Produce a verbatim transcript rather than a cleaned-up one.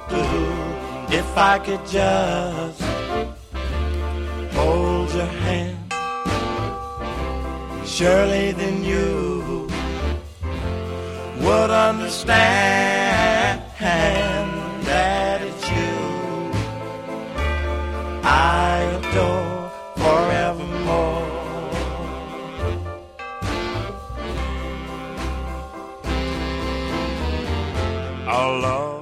If I could just hold your hand, surely then you would understand that it's you I adore forevermore. Our love